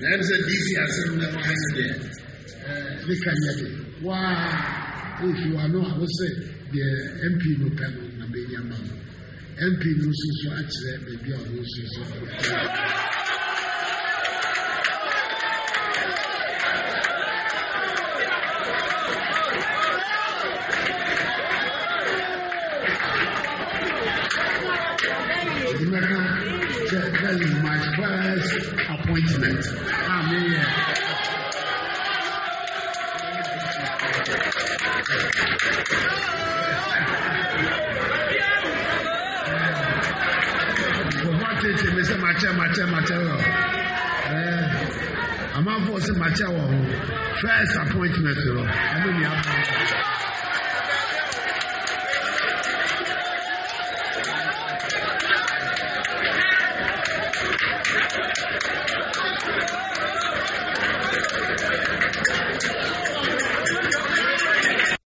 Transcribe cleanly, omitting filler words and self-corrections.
I'm saying DC has seen them there. They can get it. Wow. If you are not, I would say the MP no panel, Nabania man. MP no so actually, maybe I will see so. That is my first appointment. Amen. I'm out for some first appointment.